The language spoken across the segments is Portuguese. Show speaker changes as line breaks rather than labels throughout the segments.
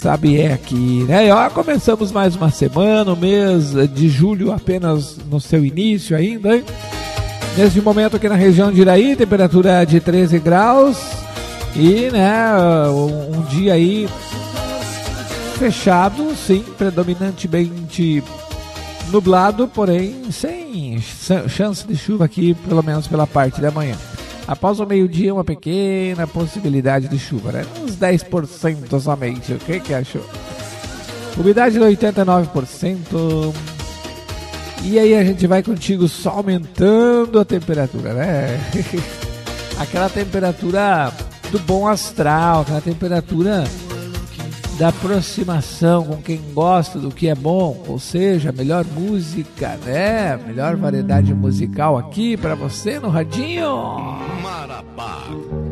sabe, é aqui, né? E ó, começamos mais uma semana, o mês de julho apenas no seu início ainda, hein? Neste momento aqui na região de Iraí, temperatura de 13 graus e, né, um dia aí fechado, sim, predominantemente nublado, porém sem chance de chuva aqui, pelo menos pela parte da manhã. Após o meio-dia, uma pequena possibilidade de chuva, né? Uns 10% somente. O que achou? Umidade de 89%. E aí a gente vai contigo só aumentando a temperatura, né? Aquela temperatura do bom astral, aquela temperatura da aproximação com quem gosta do que é bom, ou seja, melhor música, né? Melhor variedade musical aqui pra você no radinho.
Marabá.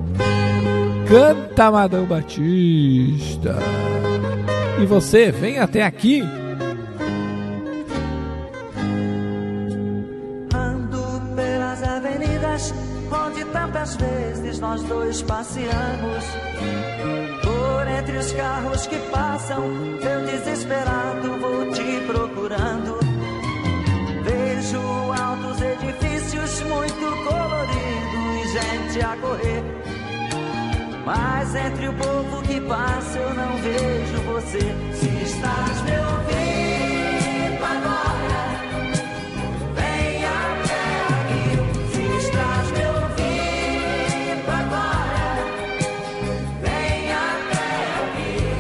Canta Amadão Batista. E você, vem até aqui.
Ando pelas avenidas onde tantas vezes nós dois passeamos. Por entre os carros que passam, eu desesperado vou te procurando. Vejo altos edifícios muito coloridos, gente a correr. Mas entre o povo que passa eu não vejo você. Se estás me ouvindo agora, vem até aqui. Se estás me ouvindo agora, vem até aqui.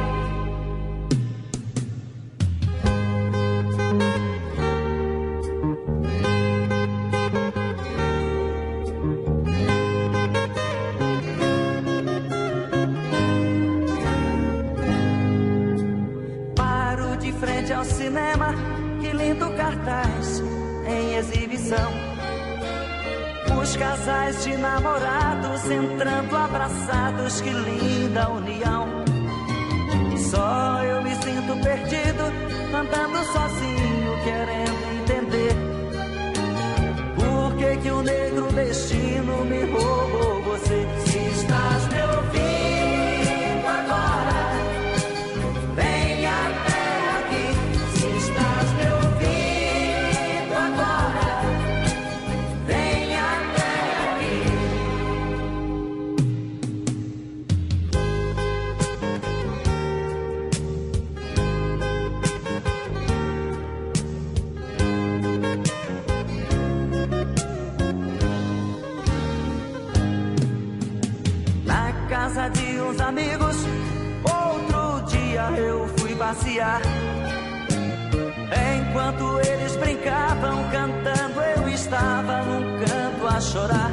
Paro de frente ao cinema, que lindo cartaz em exibição. Os casais de namorados entrando abraçados, que linda união. Só eu me sinto perdido, andando sozinho, querendo entender por que o negro destino me roubou você. Se estás me ouvindo agora, vem até aqui. Se estás me ouvindo agora, vem até aqui. Na casa de uns amigos, outro dia eu fui passear. Enquanto eles brincavam, cantando, eu estava num canto a chorar.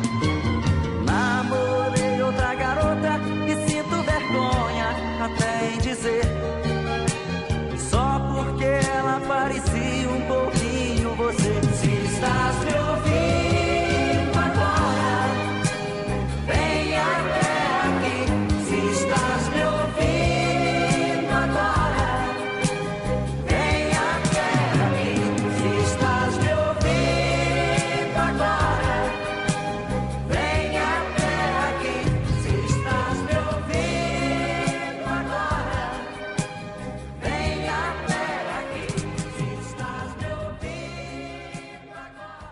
Namorei outra garota e sinto vergonha até em dizer, só porque ela parecia um pouquinho você. Se estás me ouvindo agora, vem até aqui. Se estás me ouvindo agora, vem até aqui. Se estás me ouvindo agora, vem até aqui. Se estás me ouvindo agora, vem até aqui. Se estás me ouvindo agora.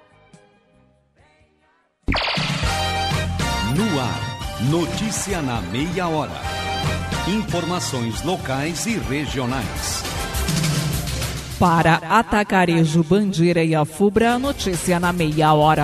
No ar, notícia na meia hora. Informações locais e regionais.
Para Atacarejo, Bandeira e Afubra, notícia na meia hora.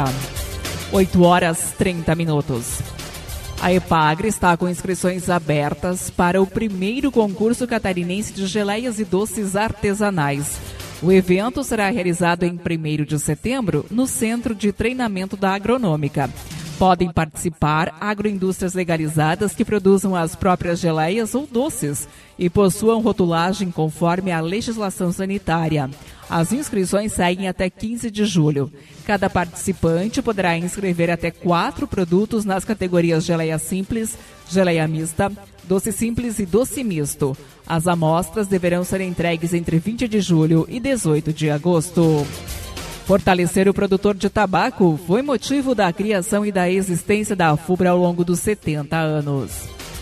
8h30. A EPAGRE está com inscrições abertas para o primeiro concurso catarinense de geleias e doces artesanais. O evento será realizado em 1º de setembro no Centro de Treinamento da Agronômica. Podem participar agroindústrias legalizadas que produzam as próprias geleias ou doces e possuam rotulagem conforme a legislação sanitária. As inscrições seguem até 15 de julho. Cada participante poderá inscrever até 4 produtos nas categorias geleia simples, geleia mista, doce simples e doce misto. As amostras deverão ser entregues entre 20 de julho e 18 de agosto. Fortalecer o produtor de tabaco foi motivo da criação e da existência da Afubra ao longo dos 70 anos.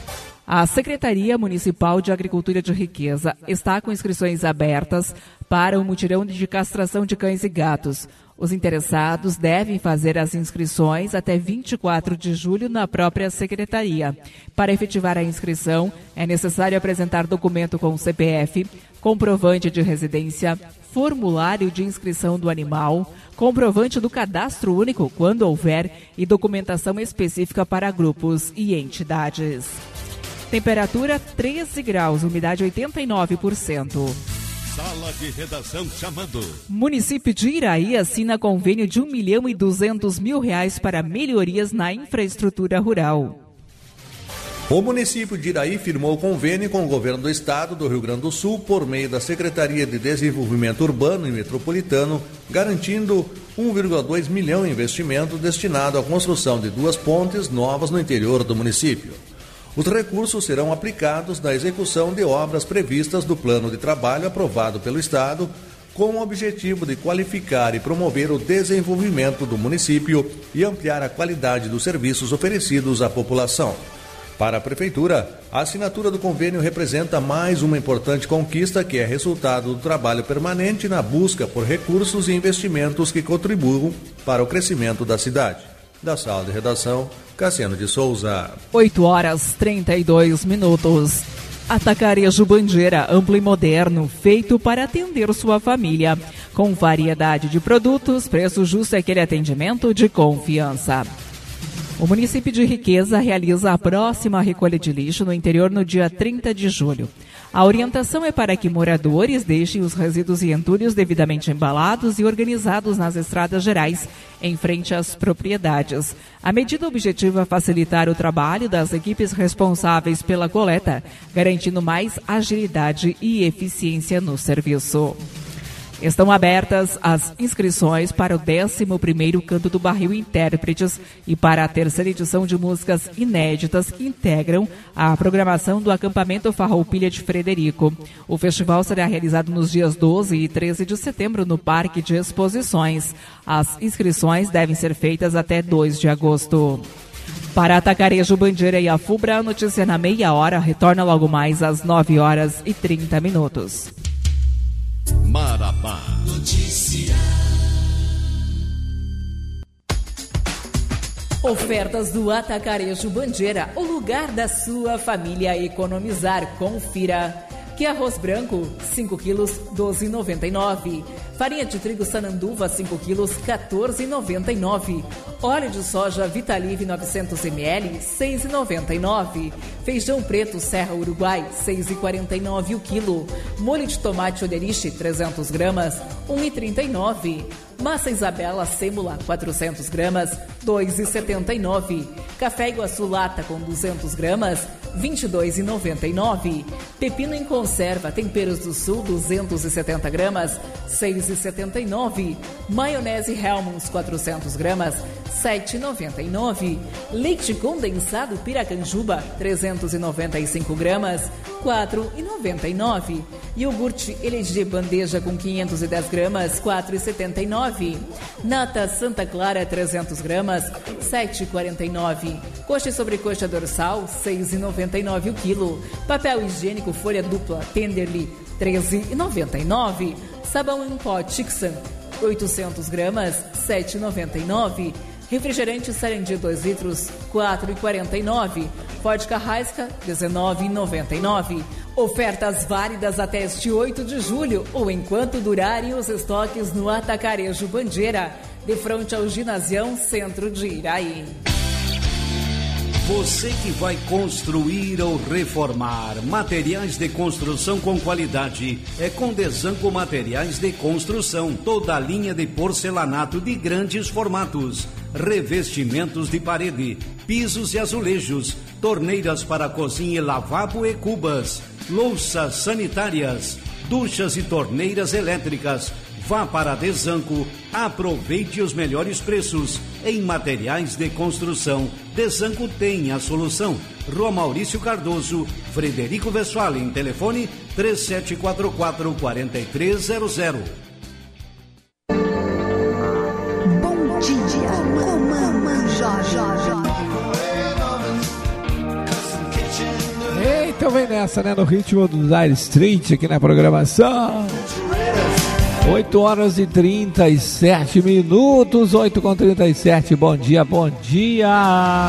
A Secretaria Municipal de Agricultura de Riqueza está com inscrições abertas para o mutirão de castração de cães e gatos. Os interessados devem fazer as inscrições até 24 de julho na própria secretaria. Para efetivar a inscrição, é necessário apresentar documento com CPF, comprovante de residência, formulário de inscrição do animal, comprovante do cadastro único, quando houver, e documentação específica para grupos e entidades. Temperatura 13 graus, umidade 89%.
Sala de redação chamando.
Município de Iraí assina convênio de R$1.200.000 para melhorias na infraestrutura rural.
O município de Iraí firmou convênio com o governo do estado do Rio Grande do Sul por meio da Secretaria de Desenvolvimento Urbano e Metropolitano, garantindo 1,2 milhão em investimento destinado à construção de 2 pontes novas no interior do município. Os recursos serão aplicados na execução de obras previstas do plano de trabalho aprovado pelo Estado, com o objetivo de qualificar e promover o desenvolvimento do município e ampliar a qualidade dos serviços oferecidos à população. Para a Prefeitura, a assinatura do convênio representa mais uma importante conquista que é resultado do trabalho permanente na busca por recursos e investimentos que contribuam para o crescimento da cidade. Da sala de redação, Cassiano de Souza.
8h32. Atacarejo Bandeira, amplo e moderno, feito para atender sua família. Com variedade de produtos, preço justo e aquele atendimento de confiança. O município de Riqueza realiza a próxima recolha de lixo no interior no dia 30 de julho. A orientação é para que moradores deixem os resíduos e entulhos devidamente embalados e organizados nas estradas gerais, em frente às propriedades. A medida objetiva é facilitar o trabalho das equipes responsáveis pela coleta, garantindo mais agilidade e eficiência no serviço. Estão abertas as inscrições para o 11º Canto do Barril Intérpretes e para a 3ª edição de músicas inéditas que integram a programação do acampamento Farroupilha de Frederico. O festival será realizado nos dias 12 e 13 de setembro no Parque de Exposições. As inscrições devem ser feitas até 2 de agosto. Para Atacarejo Bandeira e a Fubra, a notícia na meia hora retorna logo mais às 9h30.
Marabá.
Notícia.
Ofertas do Atacarejo Bandeira, o lugar da sua família economizar. Confira. Que arroz branco, 5 quilos, 12,99. Farinha de trigo Sananduva, 5 quilos, 14,99. Óleo de soja Vitalive 900 ml, 6,99. Feijão preto Serra Uruguai, 6,49 o quilo. Molho de tomate Oderich, 300 gramas, 1,39. Massa Isabela Sêmula, 400 gramas, 2,79. Café Iguaçu Lata com 200 gramas, 22,99. Pepino em conserva Temperos do Sul, 270 gramas, 6,79. Maionese Hellmann's, 400 gramas, 7,99. Leite condensado Piracanjuba, 395 gramas, 4,99. Iogurte LG Bandeja com 510 gramas, 4,79. Nata Santa Clara, 300 gramas, 7,49. Coxa e sobrecoxa dorsal, 6,99 o quilo. Papel higiênico folha dupla Tenderly, 13,99. Sabão em pó Tixan, 800 gramas, 7,99. Refrigerante Sarandi 2 litros, 4,49. Vodka Raiska, 19,99. Ofertas válidas até este 8 de julho ou enquanto durarem os estoques no Atacarejo Bandeira, de frente ao Ginasião Centro de Iraí.
Você que vai construir ou reformar, materiais de construção com qualidade, é com Desanco Materiais de Construção. Toda a linha de porcelanato de grandes formatos, revestimentos de parede, pisos e azulejos, torneiras para cozinha e lavabo e cubas, louças sanitárias, duchas e torneiras elétricas. Vá para Desanco, aproveite os melhores preços em materiais de construção. Desanco tem a solução. Rua Maurício Cardoso, Frederico Westphalen, telefone 3744-4300.
Bom dia, Romã Jorge.
Então vem nessa, né? No ritmo do Dire Street aqui na programação. 8 horas e 37 minutos, 8h37. Bom dia, bom dia.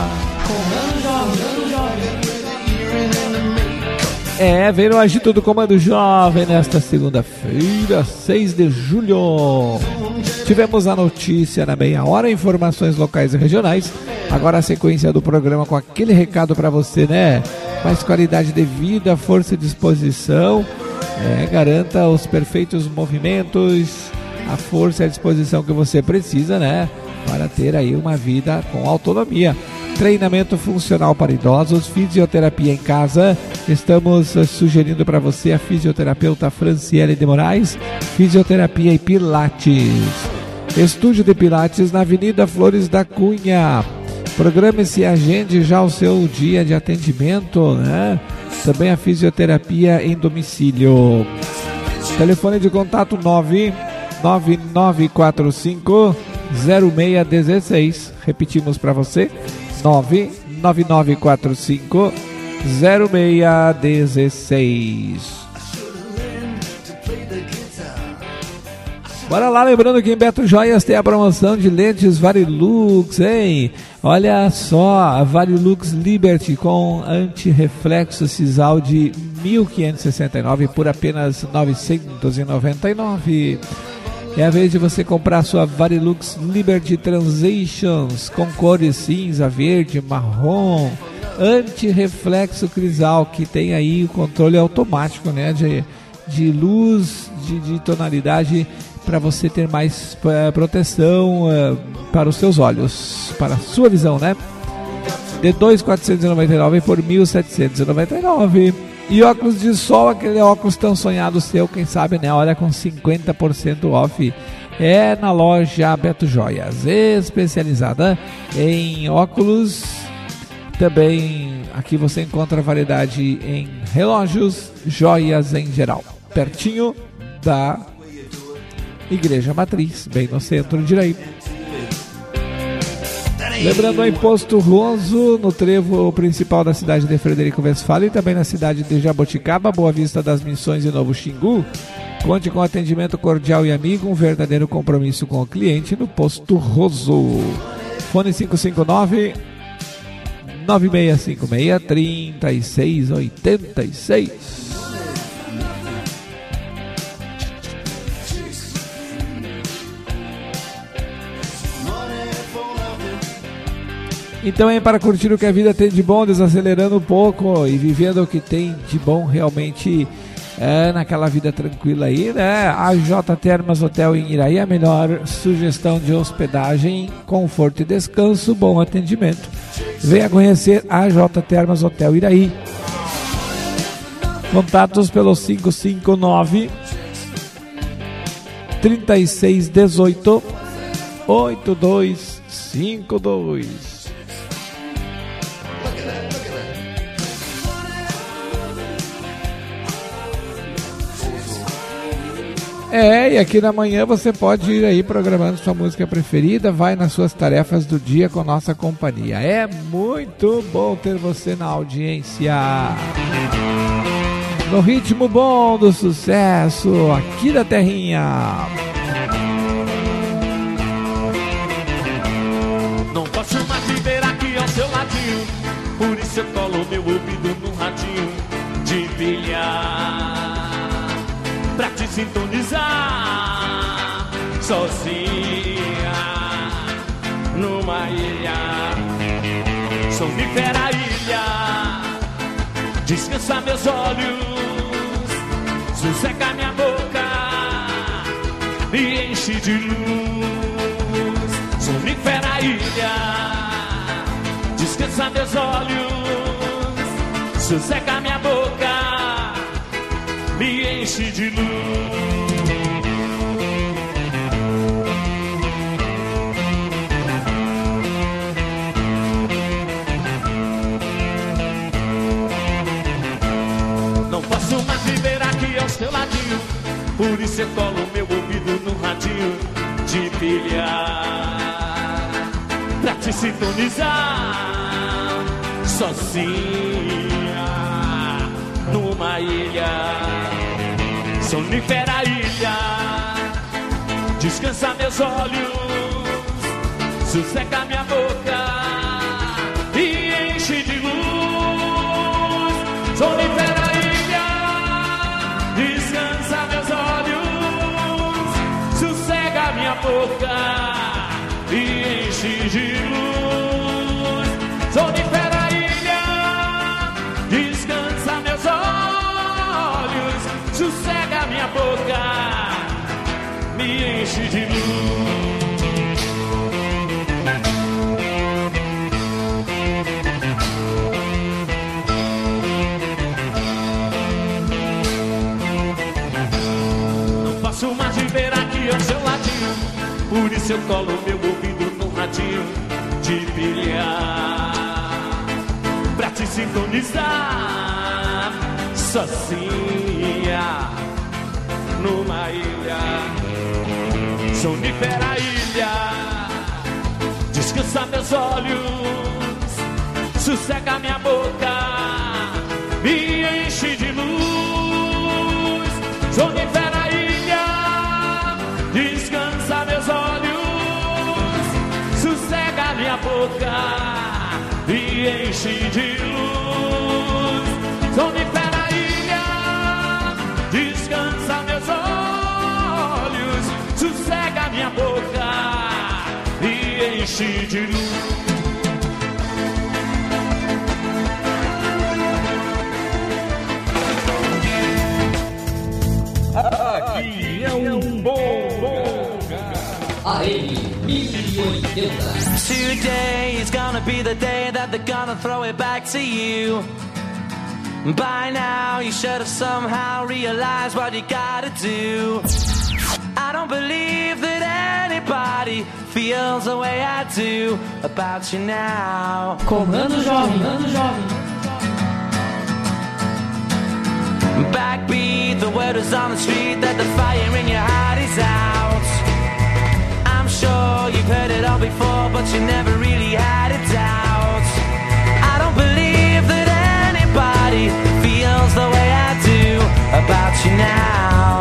Vem no agito do Comando Jovem nesta segunda-feira, 6 de julho. Tivemos a notícia na meia hora, informações locais e regionais. Agora a sequência do programa com aquele recado para você, né? Mais qualidade de vida, força e disposição. Garanta os perfeitos movimentos, a força e a disposição que você precisa, né? Para ter aí uma vida com autonomia. Treinamento funcional para idosos, fisioterapia em casa. Estamos sugerindo para você a fisioterapeuta Franciele de Moraes, fisioterapia e pilates. Estúdio de pilates na Avenida Flores da Cunha. Programe-se e agende já o seu dia de atendimento, né? Também a fisioterapia em domicílio. Telefone de contato 99945-0616. Repetimos para você, 99945-0616. Bora lá, lembrando que em Beto Joias tem a promoção de lentes Varilux, hein? Olha só, a Varilux Liberty com anti-reflexo sisal de 1.569 por apenas 999. É a vez de você comprar sua Varilux Liberty Transitions com cores cinza, verde, marrom, anti-reflexo crisal, que tem aí o controle automático, né, de luz, de tonalidade, para você ter mais proteção para os seus olhos, para a sua visão, né? De 2.499 por 1.799. E óculos de sol, aquele óculos tão sonhado seu, quem sabe, né? Olha, com 50% off. É na loja Beto Joias, especializada em óculos. Também aqui você encontra variedade em relógios, joias em geral. Pertinho da Igreja Matriz, bem no centro de Iraí. Lembrando o Imposto Roso no trevo principal da cidade de Frederico Westphalen e também na cidade de Jaboticaba, Boa Vista das Missões e Novo Xingu. Conte com atendimento cordial e amigo, um verdadeiro compromisso com o cliente no Posto Roso. Fone 559-9656-3686. Então é para curtir o que a vida tem de bom, desacelerando um pouco e vivendo o que tem de bom realmente naquela vida tranquila aí, né? A J Termas Hotel em Iraí, a melhor sugestão de hospedagem, conforto e descanso, bom atendimento. Venha conhecer a J Termas Hotel Iraí. Contatos pelo 559 3618 8252. E aqui na manhã você pode ir aí programando sua música preferida, vai nas suas tarefas do dia com nossa companhia. É muito bom ter você na audiência. No ritmo bom do sucesso, aqui da terrinha.
Não posso mais viver aqui ao seu ladinho, por isso eu colo meu ouvido no radinho de pilha, pra te sintonizar sozinha numa ilha, sonífera ilha, descansa meus olhos, sossega minha boca, me enche de luz, sonífera ilha, descansa meus olhos, sossega minha boca, me enche de luz. Não posso mais viver aqui ao seu ladinho, por isso eu colo meu ouvido no radinho de pilha, pra te sintonizar sozinha numa ilha, sonífera ilha. Descansa meus olhos, sossega minha boca e enche de luz. Sonífera ilha, descansa meus olhos, sossega minha boca e enche de luz. Sonífera ilha, descansa meus olhos, sossega minha boca, me enche de luz. Não faço mais de ver aqui ao seu ladinho, por isso eu colo meu ouvido no radinho de pilha, pra te sintonizar sozinha numa ilha, sonífera ilha. Descansa meus olhos, sossega minha boca, me enche de luz. Sonífera ilha, descansa meus olhos, sossega minha boca, me enche de luz. Sonífera ilha, descansa meus olhos, sossega minha boca, me enche de luz.
Aqui é um bom lugar.
AM 1080.
Today is gonna be the day that they're gonna throw it back to you. By now you should have somehow realized what you gotta do. I don't believe that anybody feels the way I do about you now.
Comando Jovem, Comando Jovem.
Backbeat, the word is on the street that the fire in your heart is out. I'm sure you've heard it all before, but you never really had a doubt. I don't believe that anybody feels the way I do about you now.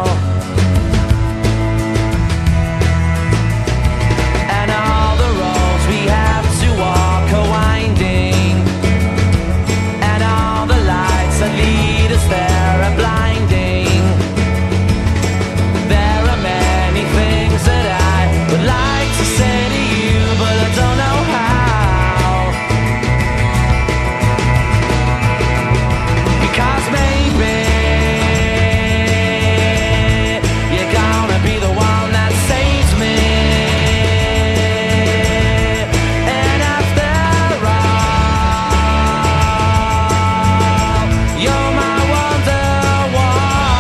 And all the roads we have to walk are winding, and all the lights that lead us there are blinding. There are many things that I would like to say to you, but I don't know how. Because maybe you're gonna be the one that saves me. And after all, you're my wonderwall.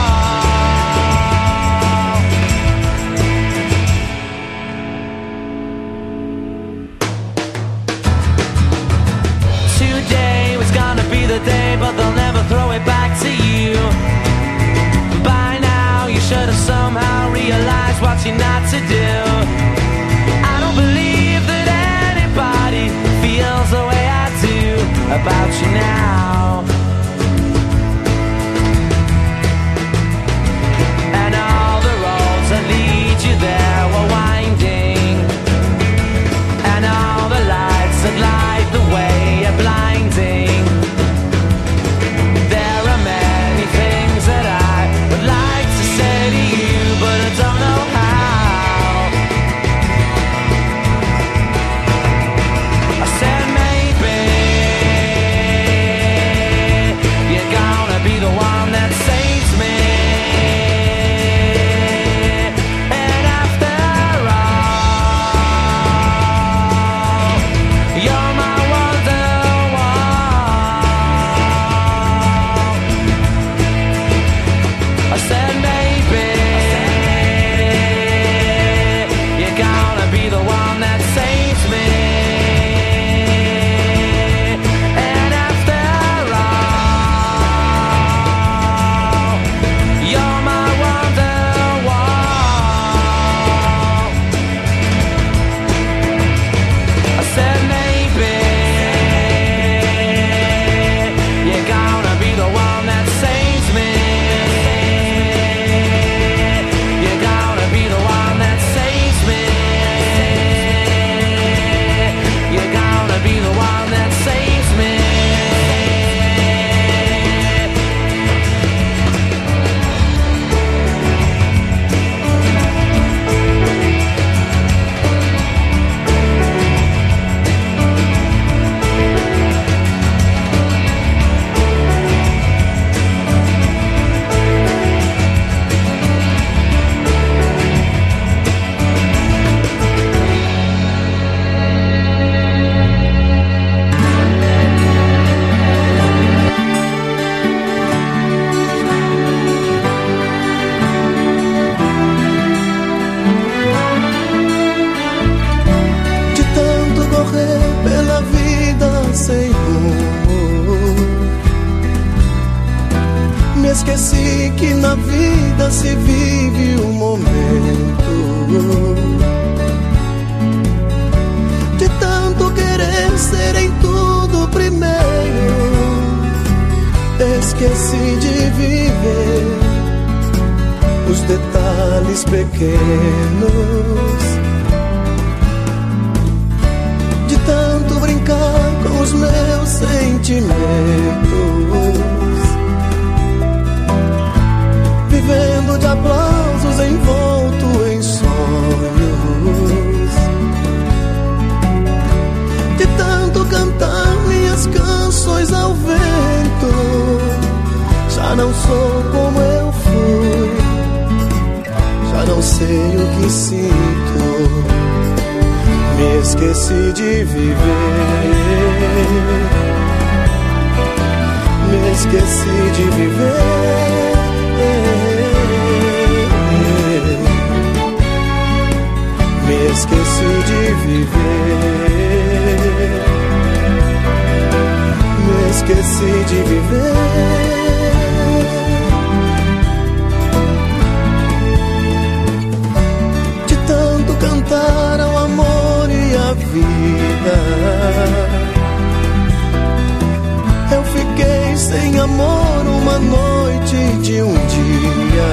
Today was gonna be the day, but they'll never throw it back to you. By now you should have somehow realized what you're not to do. I don't believe that anybody feels the way I do about you now. And all the roads that lead you there were winding, and all the lights that light the way are blinding. There are many things that I would like to say to you, but I don't know how. I said maybe
que na vida se vive um momento de tanto querer ser em tudo primeiro. Esqueci de viver os detalhes pequenos, de tanto brincar com os meus sentimentos, vivendo de aplausos envolto em sonhos, de tanto cantar minhas canções ao vento. Já não sou como eu fui, já não sei o que sinto. Me esqueci de viver, me esqueci de viver. Me esqueci de viver, me esqueci de viver. De tanto cantar ao amor e à vida, eu fiquei sem amor uma noite de um dia.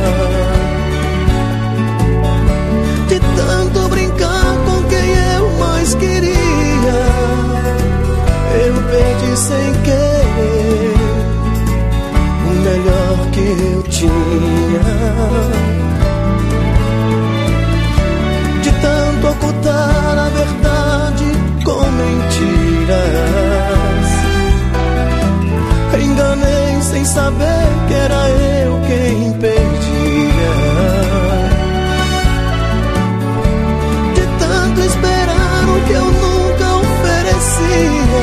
De tanto brincar com quem eu mais queria, eu perdi sem querer o melhor que eu tinha. De tanto ocultar a verdade com mentiras, enganei sem saber que era eu quem perdia. Esperar o que eu nunca oferecia,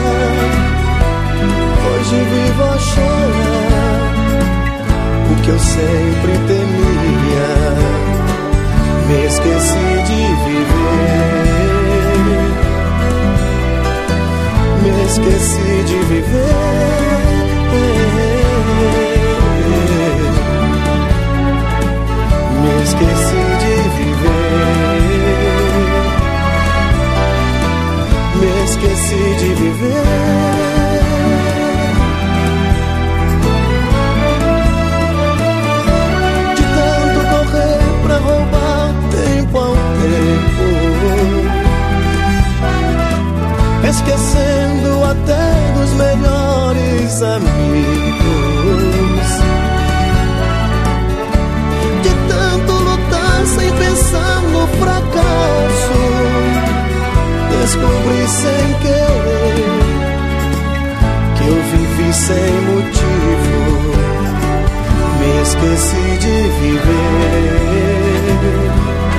hoje vivo a chorar o que eu sempre temia. Me esqueci de viver, me esqueci de viver. Me esqueci de viver, me esqueci de viver. De tanto correr pra roubar tempo ao tempo, esquecendo até dos melhores amigos. De tanto lutar sem pensar no fracasso, descobri sem querer que eu vivi sem motivo. Me esqueci de viver,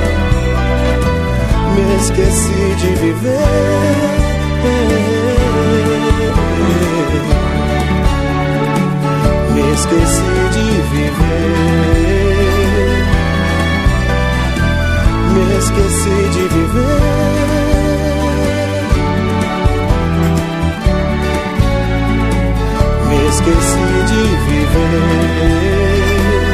me esqueci de viver. Me esqueci de viver, me esqueci de viver. Me esqueci de viver,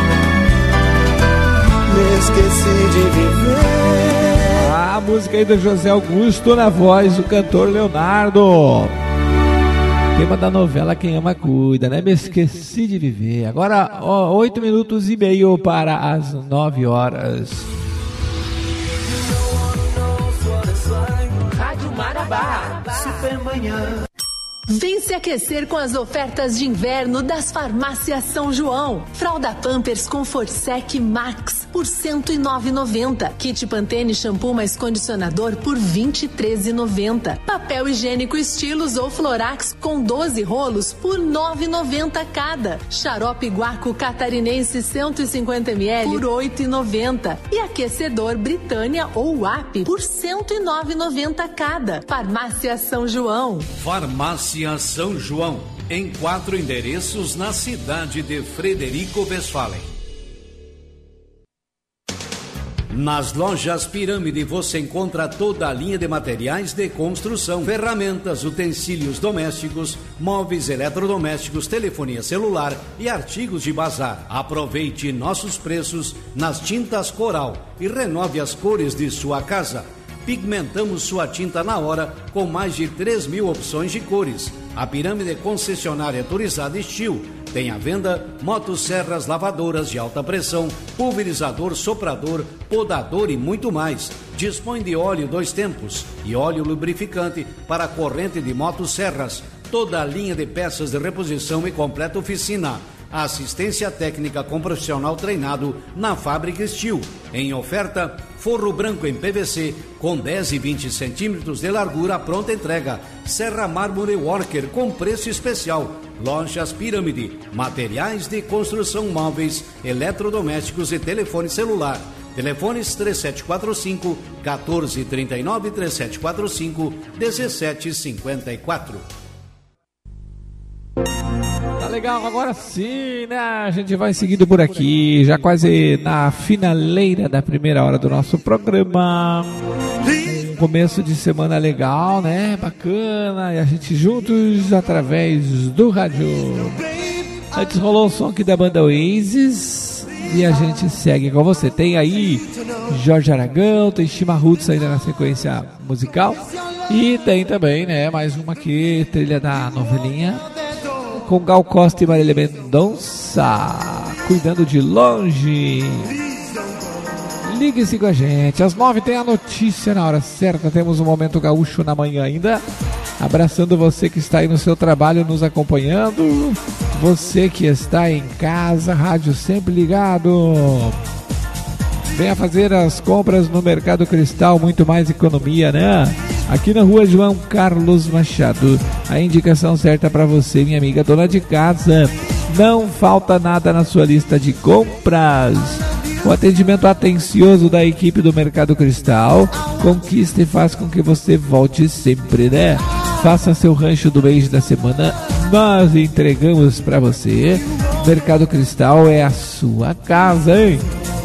me esqueci de viver.
A música aí do José Augusto na voz do cantor Leonardo. Tema da novela Quem Ama Cuida, né? Me esqueci de viver. Agora, 8 minutos e meio para as 9 horas.
Rádio Marabá, Supermanhã.
Vem se aquecer com as ofertas de inverno das Farmácias São João. Fralda Pampers com Forsec Max por R$ 109,90. Kit Pantene shampoo mais condicionador por R$ 23,90. Papel higiênico Estilos ou Florax com 12 rolos por R$ 9,90 cada. Xarope Guaco Catarinense 150 ml por R$ 8,90. E aquecedor Britânia ou WAP por R$ 109,90 cada. Farmácia São João.
Farmácia São João, em 4 endereços na cidade de Frederico Westphalen. Nas lojas Pirâmide você encontra toda a linha de materiais de construção, ferramentas, utensílios domésticos, móveis eletrodomésticos, telefonia celular e artigos de bazar. Aproveite nossos preços nas tintas Coral e renove as cores de sua casa. Pigmentamos sua tinta na hora com mais de 3.000 opções de cores. A Pirâmide é concessionária autorizada Estil. Tem à venda motosserras, lavadoras de alta pressão, pulverizador, soprador, podador e muito mais. Dispõe de óleo 2 tempos e óleo lubrificante para corrente de motosserras. Toda a linha de peças de reposição e completa oficina. A assistência técnica com profissional treinado na fábrica Estil. Em oferta, forro branco em PVC com 10 e 20 centímetros de largura, pronta entrega. Serra mármore Worker com preço especial. Lojas Pirâmide, materiais de construção móveis, eletrodomésticos e telefone celular. Telefones 3745 1439 3745 1754.
Tá legal, agora sim, né? A gente vai seguindo por aqui, já quase na finaleira da primeira hora do nosso programa. Um começo de semana legal, né? Bacana, e a gente juntos através do rádio. Antes rolou o som aqui da banda Oasis e a gente segue com você. Tem aí Jorge Aragão, tem Chima Roots ainda na sequência musical. E tem também, né, mais uma aqui, trilha da novelinha, com Gal Costa e Marília Mendonça, Cuidando de Longe. Ligue-se com a gente. Às 9 tem a notícia na hora certa. Temos um Momento Gaúcho na manhã ainda. Abraçando você que está aí no seu trabalho nos acompanhando. Você que está em casa, rádio sempre ligado. Venha fazer as compras no Mercado Cristal, muito mais economia, né? Aqui na rua João Carlos Machado. A indicação certa para você, minha amiga dona de casa. Não falta nada na sua lista de compras. O atendimento atencioso da equipe do Mercado Cristal conquista e faz com que você volte sempre, né? Faça seu rancho do mês da semana, nós entregamos para você. Mercado Cristal é a sua casa, hein?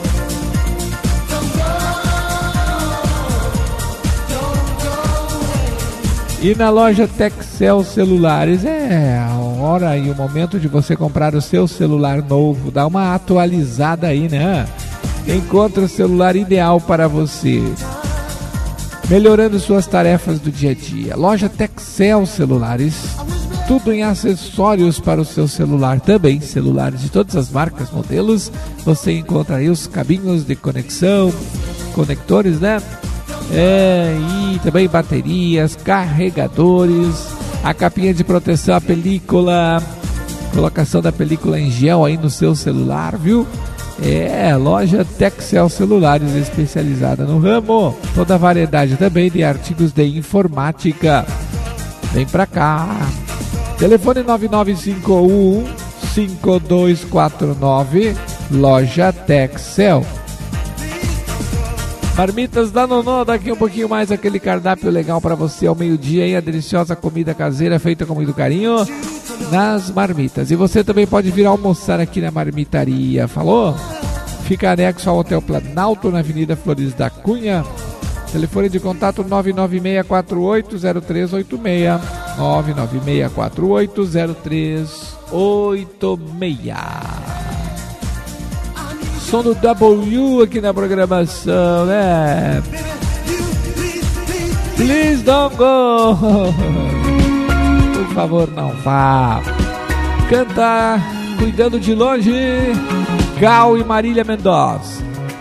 E na loja Texel Celulares é a hora e o momento de você comprar o seu celular novo, dar uma atualizada aí, né? Encontre o celular ideal para você, melhorando suas tarefas do dia a dia. Loja Texel Celulares, tudo em acessórios para o seu celular, também celulares de todas as marcas, modelos. Você encontra aí os cabinhos de conexão, conectores, né? E também baterias, carregadores, a capinha de proteção, a película, colocação da película em gel aí no seu celular, viu? Loja Texel Celulares, especializada no ramo. Toda a variedade também de artigos de informática. Vem pra cá. Telefone 9951-5249, Loja Texel. Marmitas da Nonô, daqui um pouquinho mais aquele cardápio legal para você ao meio-dia, hein? A deliciosa comida caseira feita com muito carinho nas marmitas. E você também pode vir almoçar aqui na marmitaria, falou? Fica anexo ao Hotel Planalto, na Avenida Flores da Cunha. Telefone de contato 996480386. 996480386. Som do W aqui na programação, né? Please don't go. Por favor, não vá. Canta Cuidando de Longe, Gal e Marília Mendonça.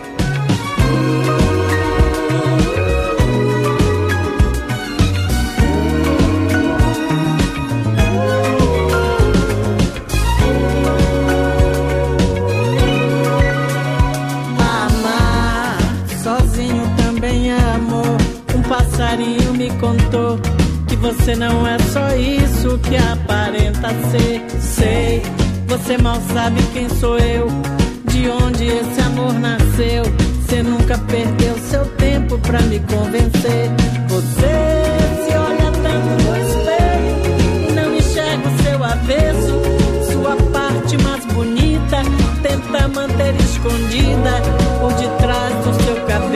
Passarinho me contou que você não é só isso que aparenta ser. Sei, você mal sabe quem sou eu, de onde esse amor nasceu. Você nunca perdeu seu tempo pra me convencer. Você se olha tanto no espelho e não enxerga o seu avesso. Sua parte mais bonita tenta manter escondida por detrás do seu cabelo.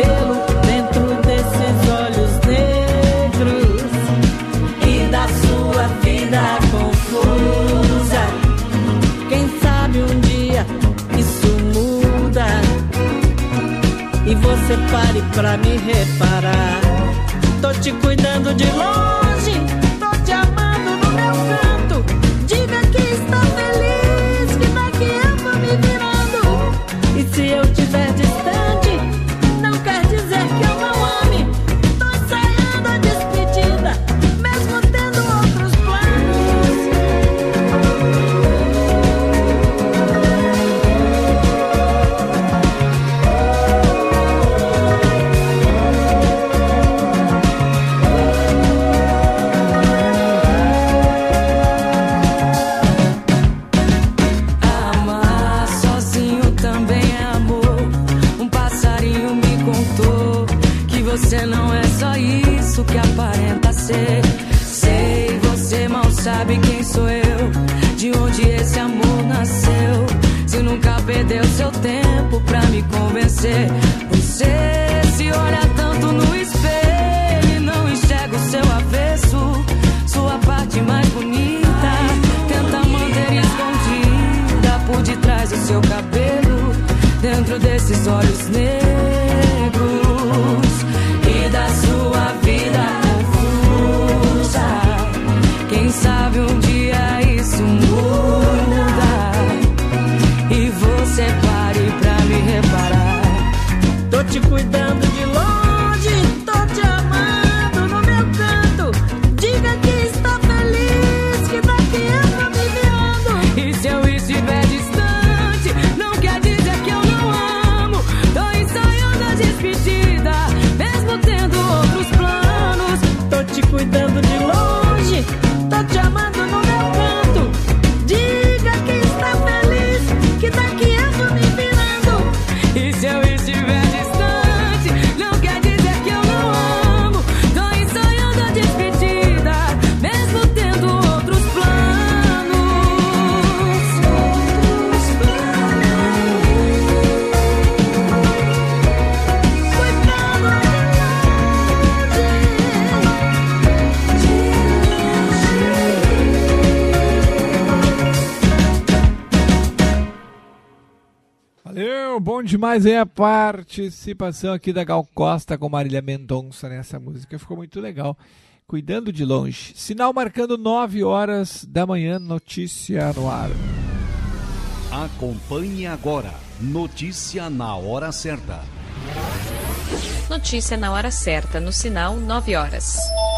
você pare pra me reparar. Tô te cuidando de longe, tô te amando no meu canto. Diga que está feliz, que daqui eu vou me virando. E se eu estiver distante, não quer dizer que eu não ame. Tô ensaiando a despedida, mesmo tendo outros planos. Amar sozinho também é amor. Um passarinho me contou que você não é só isso que aparenta ser. Sei, você mal sabe quem sou eu, de onde esse amor nasceu. Se nunca perdeu seu tempo pra me convencer. Você se olha tanto no espelho e não enxerga o seu avesso, sua parte mais bonita. Tenta manter escondida por detrás do seu cabelo, dentro desses olhos negros e da sua vida confusa. Quem sabe um dia isso muda e você pare pra me reparar. Tô te cuidando de longe, tô te amando no meu canto. Diga que está feliz, que daqui eu vou me virando. E se eu estiver distante, não quer dizer que eu não amo. Tô ensaiando a despedida, mesmo tendo outros planos. Tô te cuidando de longe, tô te amando no meu canto. Diga que está feliz, que daqui eu vou me virando. E se eu estiver distante, não quer dizer que eu não amo. Tô ensaiando a despedida, mesmo tendo outros planos.
Valeu, bom demais aí a participação aqui da Gal Costa com Marília Mendonça nessa música, ficou muito legal. Cuidando de longe. Sinal marcando 9 horas da manhã, notícia no ar.
Acompanhe agora, notícia na hora certa.
Notícia na hora certa, no sinal 9 horas.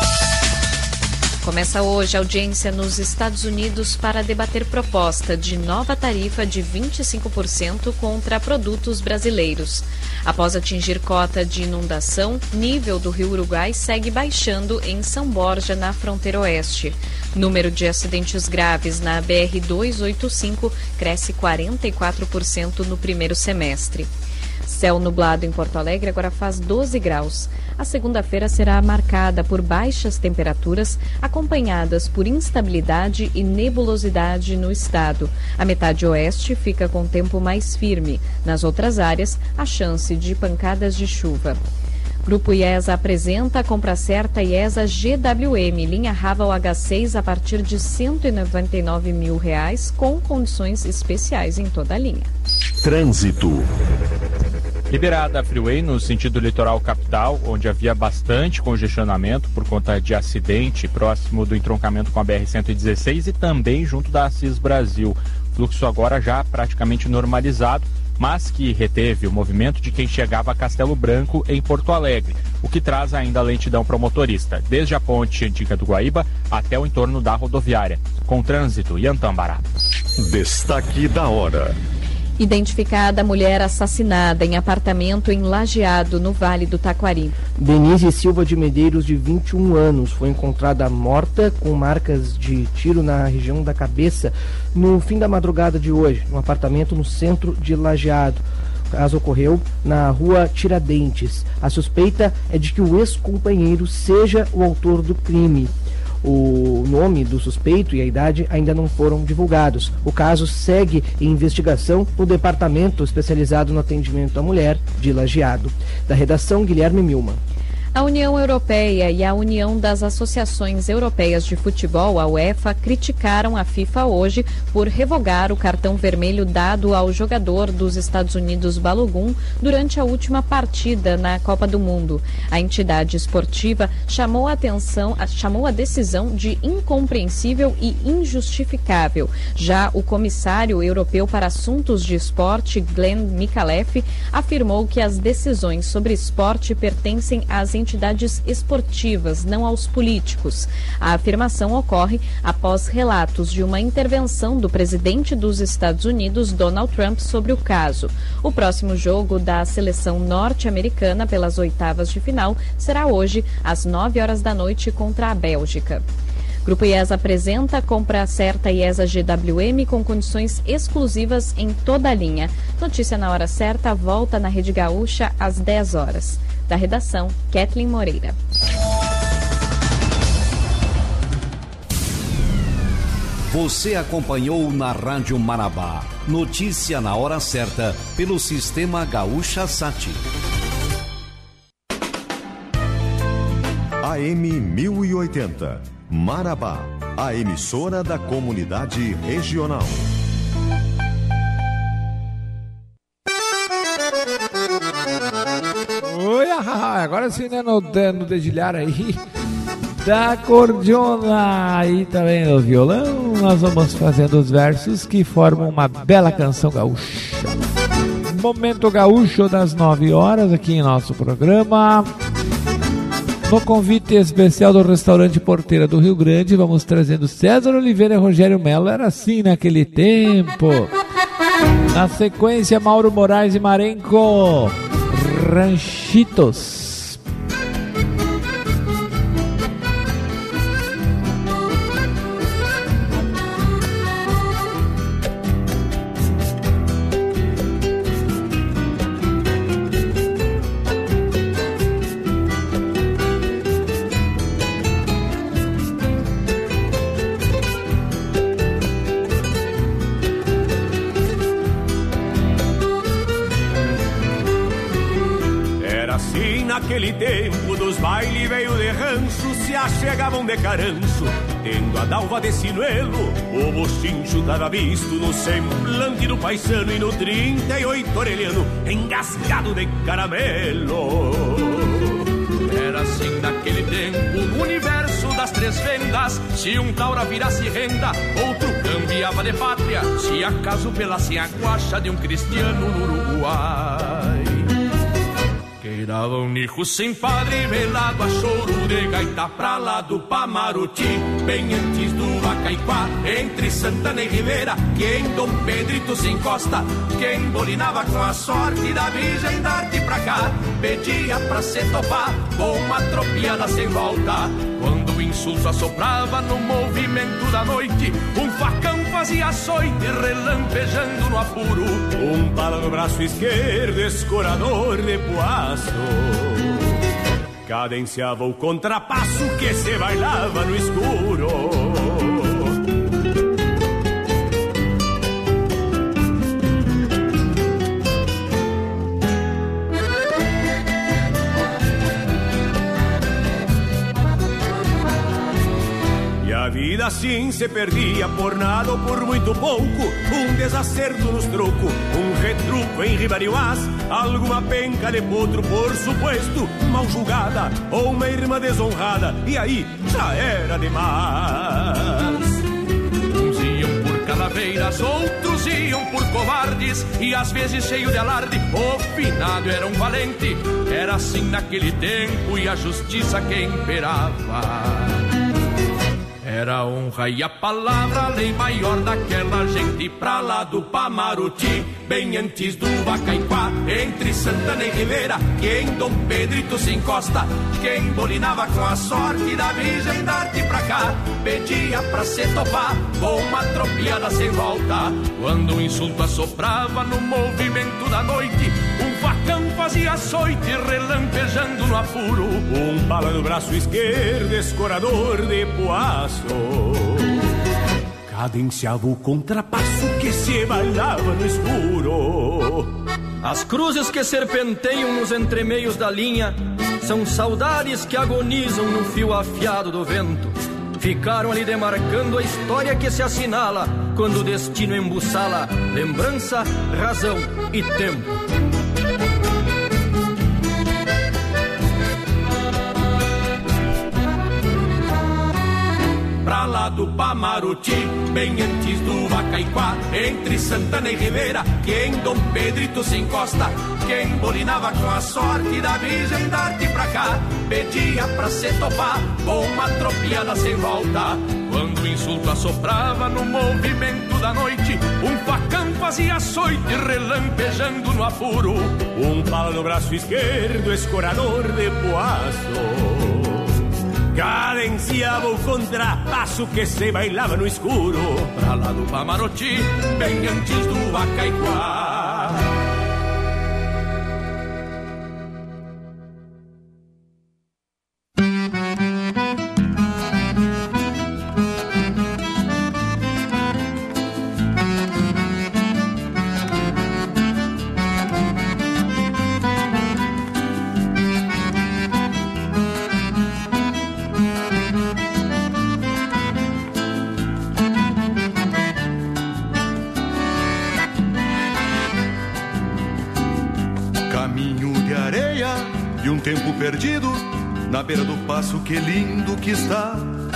Começa hoje a audiência nos Estados Unidos para debater proposta de nova tarifa de 25% contra produtos brasileiros. Após atingir cota de inundação, nível do Rio Uruguai segue baixando em São Borja, na fronteira oeste. Número de acidentes graves na BR-285 cresce 44% no primeiro semestre. Céu nublado em Porto Alegre agora faz 12 graus. A segunda-feira será marcada por baixas temperaturas, acompanhadas por instabilidade e nebulosidade no estado. A metade oeste fica com tempo mais firme. Nas outras áreas, há chance de pancadas de chuva. Grupo IESA apresenta a compra certa IESA GWM, linha Raval H6 a partir de R$ 199 mil, com condições especiais em toda a linha.
Trânsito.
Liberada a freeway no sentido litoral capital, onde havia bastante congestionamento por conta de acidente próximo do entroncamento com a BR-116 e também junto da Assis Brasil. Fluxo agora já praticamente normalizado, mas que reteve o movimento de quem chegava a Castelo Branco em Porto Alegre, o que traz ainda lentidão para o motorista, desde a ponte antiga do Guaíba até o entorno da rodoviária. Com trânsito e Antambará.
Destaque da hora.
Identificada a mulher assassinada em apartamento em Lajeado, no Vale do Taquari.
Denise Silva de Medeiros, de 21 anos, foi encontrada morta com marcas de tiro na região da cabeça no fim da madrugada de hoje, num apartamento no centro de Lajeado. O caso ocorreu na rua Tiradentes. A suspeita é de que o ex-companheiro seja o autor do crime. O nome do suspeito e a idade ainda não foram divulgados. O caso segue em investigação no Departamento Especializado no Atendimento à Mulher de Lajeado. Da redação, Guilherme Milman.
A União Europeia e a União das Associações Europeias de Futebol, a UEFA, criticaram a FIFA hoje por revogar o cartão vermelho dado ao jogador dos Estados Unidos Balogun durante a última partida na Copa do Mundo. A entidade esportiva chamou a decisão de incompreensível e injustificável. Já o comissário europeu para assuntos de esporte, Glenn Michalef, afirmou que as decisões sobre esporte pertencem às entidades esportivas, não aos políticos. A afirmação ocorre após relatos de uma intervenção do presidente dos Estados Unidos, Donald Trump, sobre o caso. O próximo jogo da seleção norte-americana pelas oitavas de final será hoje, às 9 horas da noite, contra a Bélgica. Grupo IESA apresenta compra certa IESA GWM com condições exclusivas em toda a linha. Notícia na hora certa volta na Rede Gaúcha às 10 horas. Da redação, Kathleen Moreira.
Você acompanhou na Rádio Marabá. Notícia na hora certa pelo Sistema Gaúcha Sat.
AM 1080. Marabá, a emissora da comunidade regional.
Oi, agora sim, né, no dedilhar aí da cordiona e também no violão, nós vamos fazendo os versos que formam uma bela canção gaúcha. Momento gaúcho das 9 horas aqui em nosso programa. No convite especial do restaurante Porteira do Rio Grande, vamos trazendo César Oliveira e Rogério Melo. Era assim naquele tempo. Na sequência, Mauro Moraes e Marenco, Ranchitos.
Naquele tempo dos bailes veio de rancho, se achegavam de caranço, tendo a dalva de sinuelo. O bochincho tava visto no semblante do paisano e no 38 orelhano, engasgado de caramelo. Era assim naquele tempo, no universo das três vendas. Se um taura virasse renda, outro cambiava de pátria, se acaso pelasse a guacha de um cristiano no Uruguai. Queirava um nicho sem padre, velado a choro de gaita pra lá do Pamaruti, bem antes do Vacaiquá, entre Santana e Ribeira, que em Dom Pedrito se encosta, quem bolinava com a sorte da Virgem Darte pra cá, pedia pra se topar com uma tropiada sem volta. Quando o insulto assoprava no movimento da noite, um facão fazia açoite relampejando no apuro, um bala no braço esquerdo, escorador de poaço, cadenciava o contrapasso que se bailava no escuro. A vida assim se perdia por nada ou por muito pouco, um desacerto nos trocos, um retruco em ribarioás, alguma penca de potro por suposto, mal julgada, ou uma irmã desonrada, e aí já era demais. Uns iam por calaveiras, outros iam por covardes, e às vezes cheio de alarde, o finado era um valente. Era assim naquele tempo e a justiça que imperava. Era a honra e a palavra, a lei maior daquela gente pra lá do Pamaruti, bem antes do Vacaiquá, entre Santana e Ribeira, que em Dom Pedrito se encosta, quem bolinava com a sorte da Virgem Darte pra cá, pedia pra se topar com uma tropiada sem volta. Quando o insulto assoprava no movimento da noite, um facão fazia açoite relampejando no apuro, um bala no braço esquerdo, escorador de poaço, cadenciava o contrapasso que se bailava no escuro.
As cruzes que serpenteiam nos entremeios da linha São saudades que agonizam no fio afiado do vento. Ficaram ali demarcando a história que se assinala quando o destino embuçala lembrança, razão e tempo.
Pra lá do Pamaruti, bem antes do Vacaiquá, entre Santana e Ribeira, que em Dom Pedrito se encosta. Quem bolinava com a sorte da Virgem Darte pra cá, pedia pra se topar com uma tropiada sem volta. Quando o insulto assoprava no movimento da noite, um facão fazia açoite relampejando no apuro. Um palo no braço esquerdo, escorador de poaço, cadenciava o contrapasso que se bailava no escuro. Pra lá do Pamaruti, bem antes do Vacaiquá.
Tempo perdido na beira do passo, que lindo que está,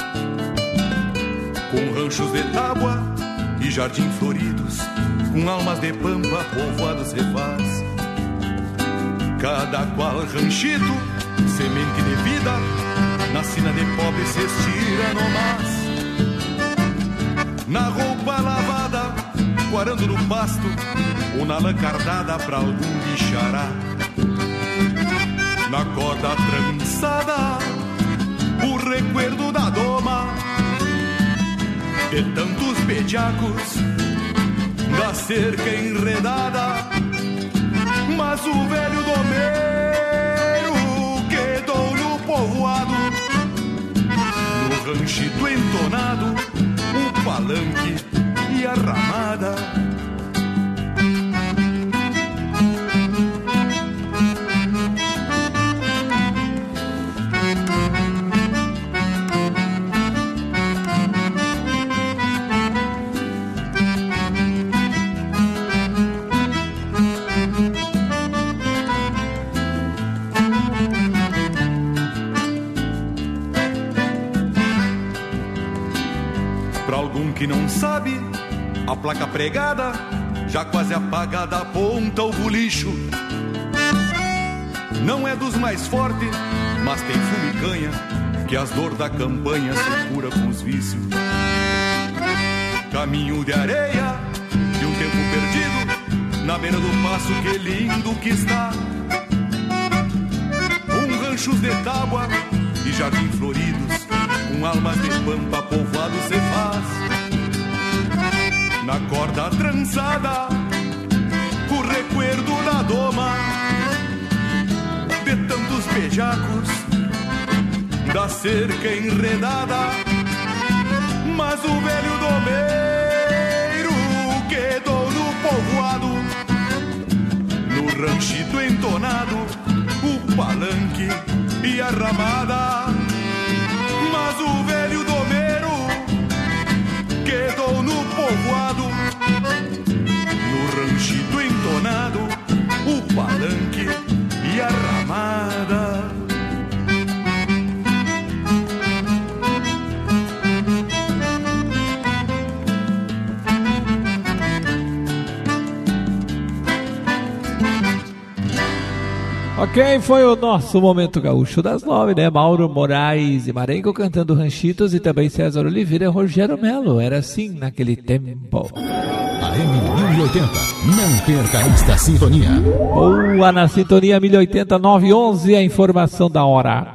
com ranchos de tábua e jardim floridos, com almas de pampa, povoados se faz. Cada qual ranchito, semente de vida, na sina de pobre se estira no mas. Na roupa lavada, quarando no pasto, ou na lã cardada pra algum bichará. Na corda trançada, o recuerdo da doma, de tantos pediacos, da cerca enredada. Mas o velho domeiro quedou no povoado, no ranchito entonado, o palanque e a ramada. Que não sabe, a placa pregada, já quase apagada, aponta o bulicho. Não é dos mais fortes, mas tem fumicanha, que as dor da campanha se cura com os vícios. Caminho de areia, de um tempo perdido, na beira do passo, que lindo que está. Com ranchos de tábua e jardim floridos, com almas de pampa, povoado se faz. Na corda trançada, o recuerdo da doma, de tantos bejacos, da cerca enredada. Mas o velho domeiro quedou no povoado, no ranchito entonado, o palanque e a ramada. Mas o velho domeiro quedou no povoado, no ranchito entonado, o palanque e a ramada.
Ok, foi o nosso Momento Gaúcho das 9, né? Mauro Moraes e Marenco cantando Ranchitos, e também César Oliveira e Rogério Melo. Era assim naquele tempo.
AM 1080, não perca esta sintonia.
Boa, na sintonia 1080, 911, a informação da hora.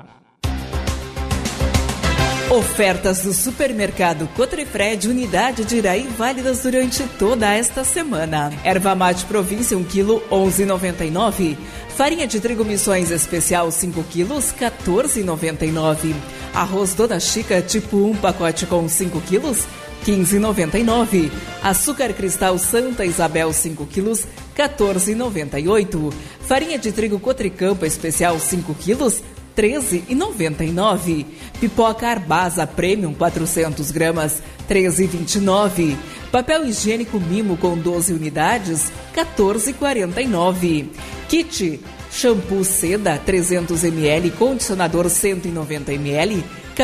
Ofertas do supermercado Cotrifred, unidade de Iraí, válidas durante toda esta semana. Erva mate província 1 kg, 11,99. Farinha de trigo Missões especial 5 quilos, 14,99. Arroz Dona Chica tipo 1 pacote com 5 quilos, 15,99. Açúcar cristal Santa Isabel 5 quilos, 14,98. Farinha de trigo Cotricampo especial 5 quilos, 13,99. Pipoca Arbasa Premium 400 gramas, 13,29. Papel higiênico Mimo com 12 unidades, 14,49. Kit shampoo Seda 300 ml, condicionador 190 ml,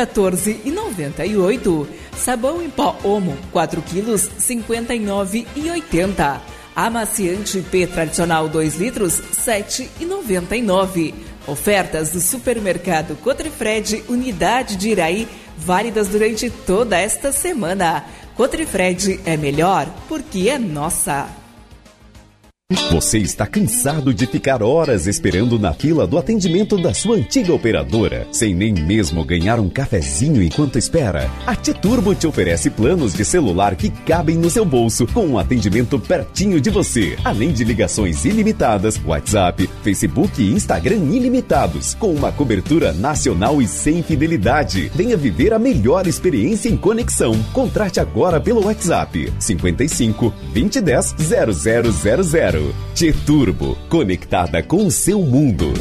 14,98. Sabão em pó Omo 4 quilos, 59,80. Amaciante P tradicional 2 litros, 7,99. Ofertas do supermercado Cotrifred, unidade de Iraí, válidas durante toda esta semana. Cotrifred é melhor porque é nossa.
Você está cansado de ficar horas esperando na fila do atendimento da sua antiga operadora, sem nem mesmo ganhar um cafezinho enquanto espera? A T-Turbo te oferece planos de celular que cabem no seu bolso, com um atendimento pertinho de você, além de ligações ilimitadas, WhatsApp, Facebook e Instagram ilimitados, com uma cobertura nacional e sem fidelidade. Venha viver a melhor experiência em conexão. Contrate agora pelo WhatsApp 55 2010 0000. T-Turbo, conectada com o seu mundo.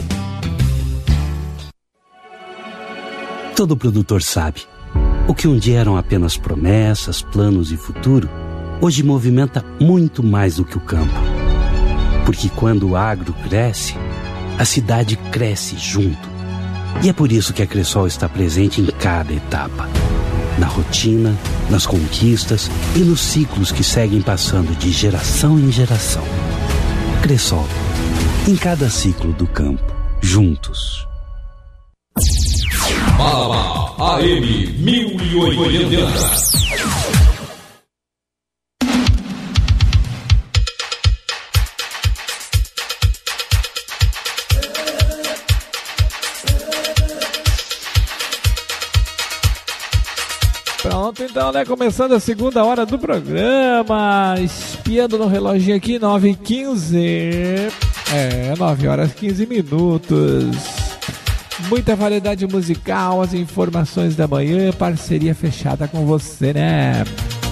Todo produtor sabe, o que um dia eram apenas promessas, planos e futuro, hoje movimenta muito mais do que o campo. Porque quando o agro cresce, a cidade cresce junto. E é por isso que a Cressol está presente em cada etapa. Na rotina, nas conquistas e nos ciclos que seguem passando de geração em geração. Cressol, em cada ciclo do campo, juntos.
Marabá AM 1080.
Pronto, então, né? Começando a segunda hora do programa. Espiando no reloginho aqui, 9h15. 9 horas 15 minutos. Muita variedade musical, as informações da manhã, parceria fechada com você, né?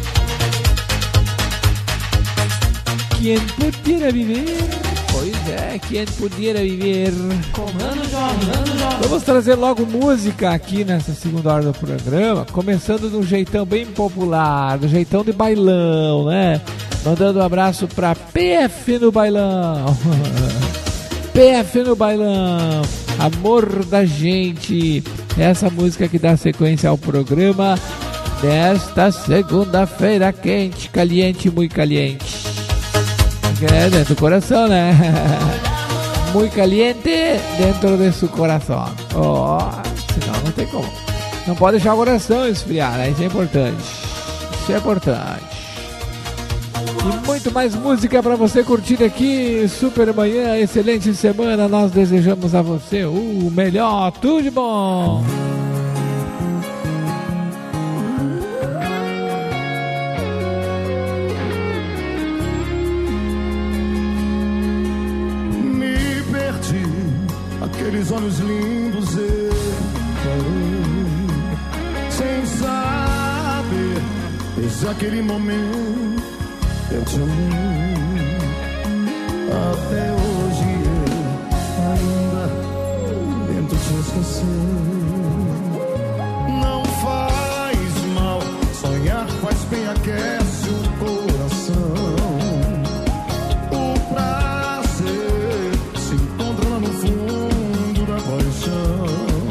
Quem pudiera viver? Pois é, quem pudiera viver?
Comando jovem.
Vamos trazer logo música aqui nessa segunda hora do programa, começando de um jeitão bem popular, do jeitão de bailão, né? Mandando um abraço pra PF no Bailão. PF no Bailão, amor da gente. Essa música que dá sequência ao programa desta segunda-feira quente, caliente, muito caliente. É dentro do coração, né? Muito caliente dentro de seu coração. Senão não tem como. Não pode deixar o coração esfriar, né? Isso é importante. Isso é importante. E muito mais música para você curtir aqui. Super manhã, excelente semana. Nós desejamos a você o melhor. Tudo de bom.
Aqueles olhos lindos eu parei, sem saber, desde aquele momento eu te amei. Até hoje eu ainda tento te esquecer. Não faz mal, sonhar faz bem, aquece o coração. O prazer se encontra lá no fundo da paixão.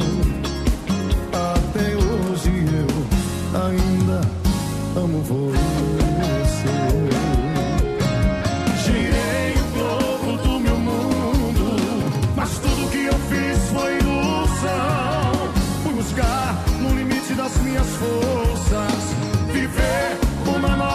Até hoje eu ainda amo você. Girei o globo do meu mundo, mas tudo que eu fiz foi ilusão. Fui buscar no limite das minhas forças, viver uma nova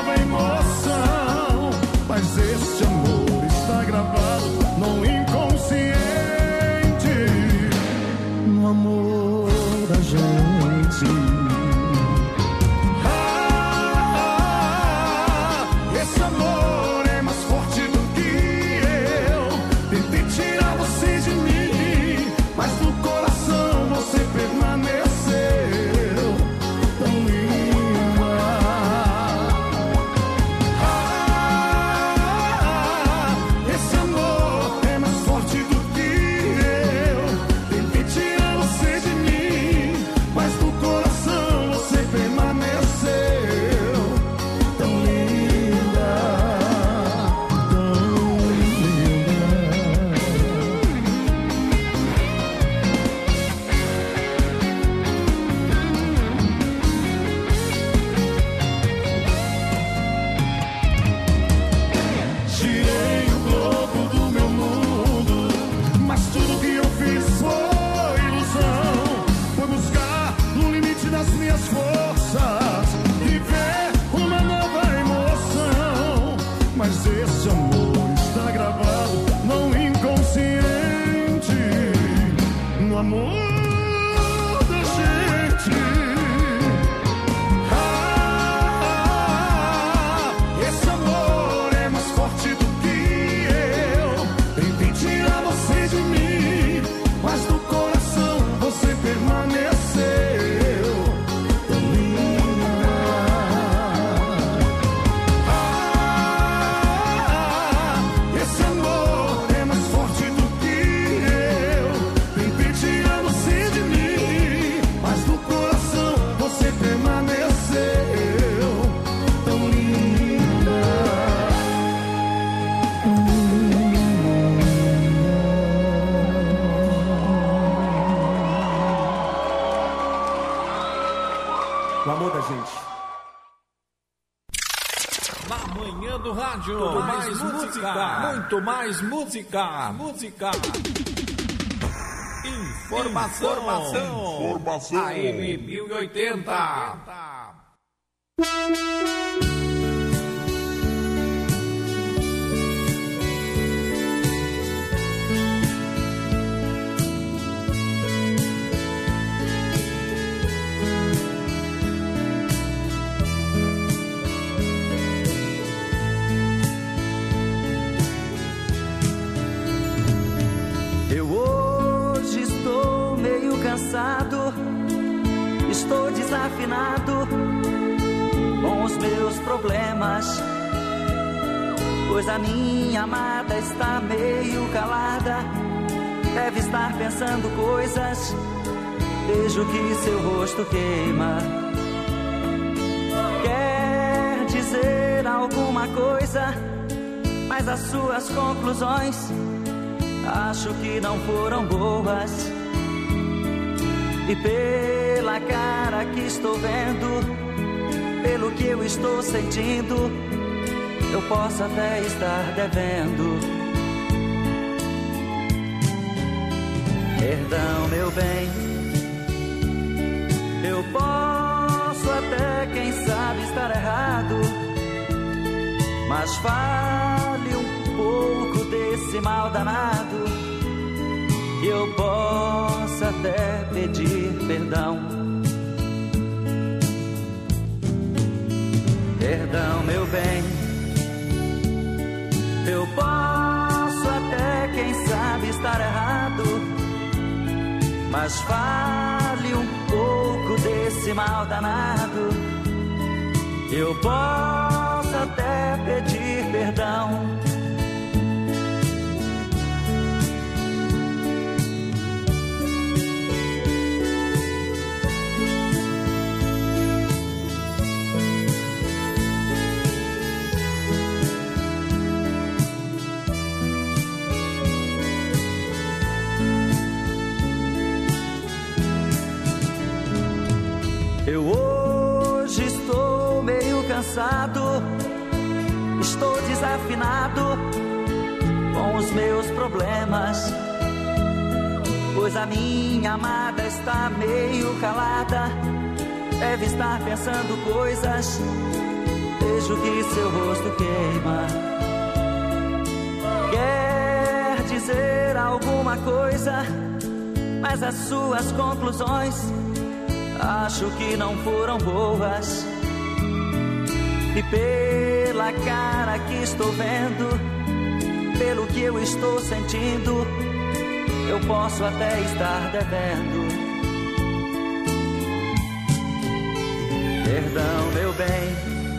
gente.
Na manhã do rádio,
Tudo mais música,
muito mais música. Informação. AM 1080.
Eu hoje estou meio cansado, estou desafinado com os meus problemas, pois a minha amada está meio calada, deve estar pensando coisas, vejo que seu rosto queima. Quer dizer alguma coisa, mas as suas conclusões acho que não foram boas. E pela cara que estou vendo, pelo que eu estou sentindo, eu posso até estar devendo. Perdão, meu bem, eu posso até, quem sabe, estar errado, mas fale um pouco desse mal danado, que eu possa até pedir perdão. Perdão, meu bem, eu posso até, quem sabe, estar errado, mas fale um pouco desse mal danado, que eu possa até pedir perdão. Eu hoje estou meio cansado, estou desafinado com os meus problemas, pois a minha amada está meio calada, deve estar pensando coisas, vejo que seu rosto queima. Quer dizer alguma coisa, mas as suas conclusões acho que não foram boas. E pela cara que estou vendo, pelo que eu estou sentindo, eu posso até estar devendo. Perdão, meu bem,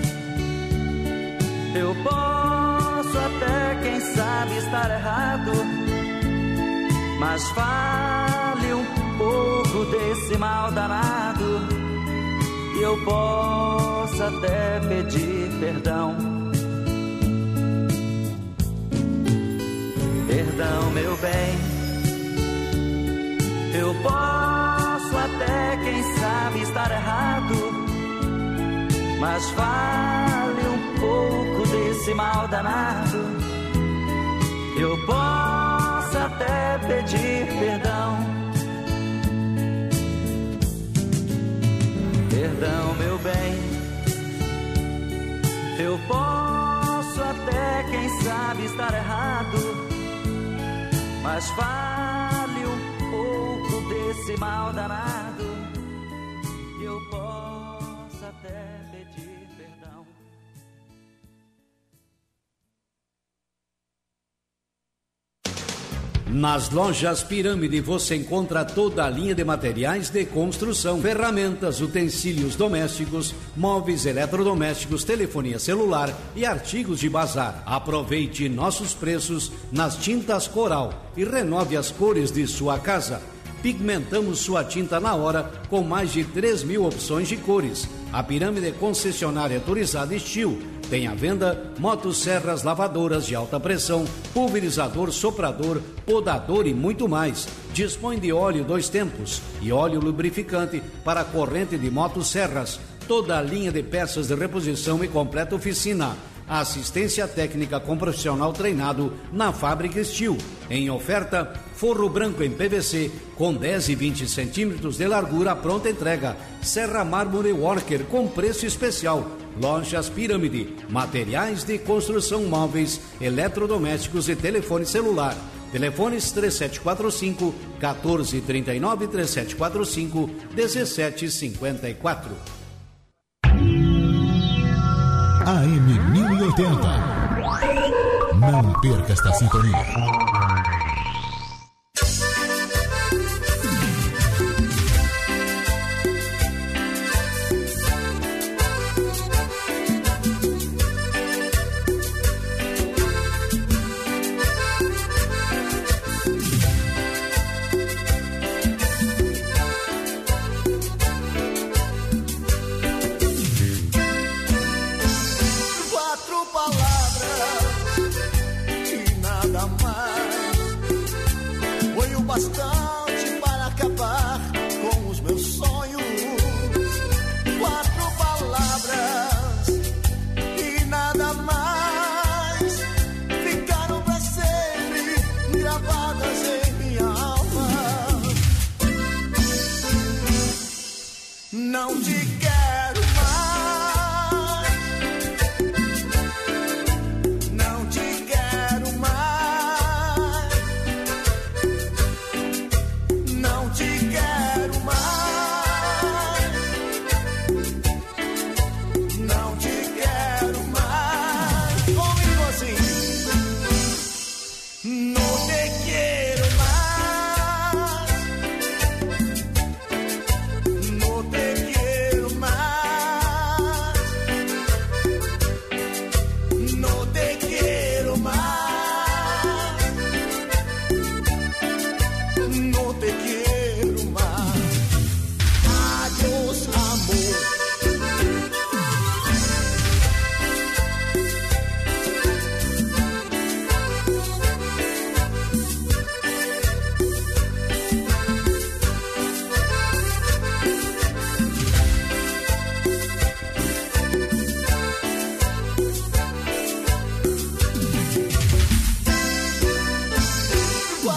eu posso até, quem sabe, estar errado, mas fale um pouco desse mal danado, e eu posso até pedir perdão. Perdão, meu bem, eu posso até, quem sabe, estar errado, mas fale um pouco desse mal danado, eu posso até pedir perdão. Perdão, meu bem, eu posso até, quem sabe, estar errado, mas fale um pouco desse mal danado, eu posso até pedir perdão.
Nas lojas Pirâmide você encontra toda a linha de materiais de construção, ferramentas, utensílios domésticos, móveis eletrodomésticos, telefonia celular e artigos de bazar. Aproveite nossos preços nas tintas Coral e renove as cores de sua casa. Pigmentamos sua tinta na hora com mais de 3.000 opções de cores. A Pirâmide é concessionária autorizada Estil. Tem à venda motosserras, lavadoras de alta pressão, pulverizador, soprador, podador e muito mais. Dispõe de óleo 2 tempos e óleo lubrificante para a corrente de motosserras. toda a linha de peças de reposição e completa oficina. Assistência técnica com profissional treinado na Fábrica Estil. Em oferta, forro branco em PVC com 10 e 20 centímetros de largura, pronta entrega. Serra Mármore Worker com preço especial. Lojas Pirâmide, materiais de construção móveis, eletrodomésticos e telefone celular. Telefones 3745-1439, 3745-1754.
AM 1080. Não perca esta sintonia.
Bastante para acabar com os meus sonhos. 4 palavras e nada mais ficaram para sempre gravadas em minha alma. Não diga